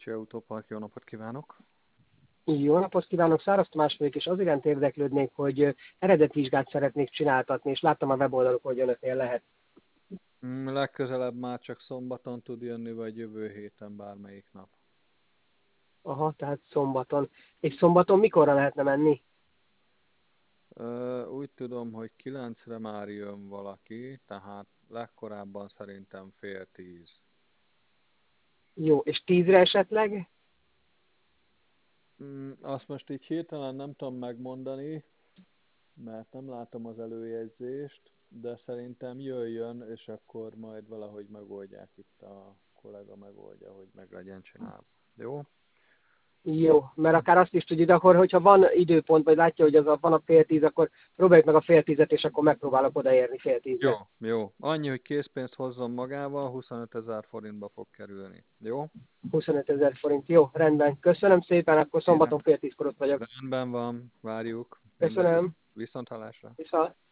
Kocsi Autópark, jó napot kívánok! Jó napot kívánok, Száraz Tamás vagyok, és az iránt érdeklődnék, hogy eredetvizsgát szeretnék csináltatni, és láttam a weboldalukon, hogy önöknél lehet. Legközelebb már csak szombaton tud jönni, vagy jövő héten bármelyik nap. Aha, tehát szombaton. És szombaton mikorra lehetne menni? Úgy tudom, hogy 9-re már jön valaki, tehát legkorábban szerintem fél 10. Jó, és 10-re esetleg? Azt most így hirtelen nem tudom megmondani, mert nem látom az előjegyzést, de szerintem jöjjön, és akkor majd valahogy megoldják itt a kollega megoldja, hogy meg legyen csinálva. Jó? Jó, mert akár azt is tudjuk, de akkor, hogyha van időpont, vagy látja, hogy van a fél 10, akkor próbáljuk meg a fél 10-et, és akkor megpróbálok odaérni fél 10-re. Jó. Annyi, hogy készpénzt hozzon magával, 25 000 forintba fog kerülni. Jó? 25 000 forint. Jó, rendben. Köszönöm szépen, akkor szombaton fél 10-kor ott vagyok. Rendben van, várjuk. Minden Köszönöm. viszonthallásra. Viszont.